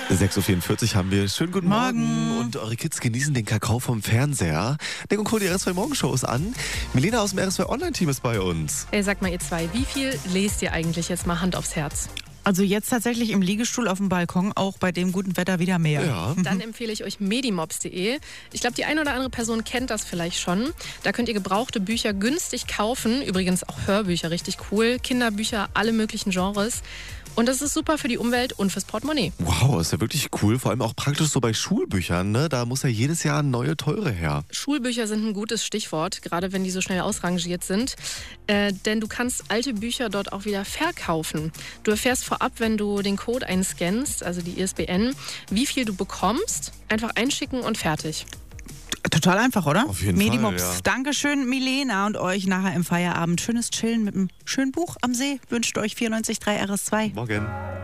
6.44 Uhr haben wir. Schönen guten Morgen. Morgen. Und eure Kids genießen den Kakao vom Fernseher. Denk und Co. die RS2 Morgenshow ist an. Milena aus dem RS2 Online-Team ist bei uns. Ey, sag mal ihr zwei, wie viel lest ihr eigentlich jetzt mal Hand aufs Herz? Also jetzt tatsächlich im Liegestuhl auf dem Balkon, auch bei dem guten Wetter wieder mehr. Ja. Dann empfehle ich euch medimobs.de. Ich glaube, die eine oder andere Person kennt das vielleicht schon. Da könnt ihr gebrauchte Bücher günstig kaufen. Übrigens auch Hörbücher, richtig cool. Kinderbücher, alle möglichen Genres. Und das ist super für die Umwelt und fürs Portemonnaie. Wow, ist ja wirklich cool. Vor allem auch praktisch so bei Schulbüchern, ne? Da muss ja jedes Jahr neue, teure her. Schulbücher sind ein gutes Stichwort, gerade wenn die so schnell ausrangiert sind. Denn du kannst alte Bücher dort auch wieder verkaufen. Du erfährst vorab, wenn du den Code einscannst, also die ISBN, wie viel du bekommst. Einfach einschicken und fertig. Total einfach, oder? Auf jeden Medimobs. Fall, ja. Dankeschön, Milena, und euch nachher im Feierabend. Schönes Chillen mit einem schönen Buch am See. Wünscht euch 94.3 RS2. Morgen.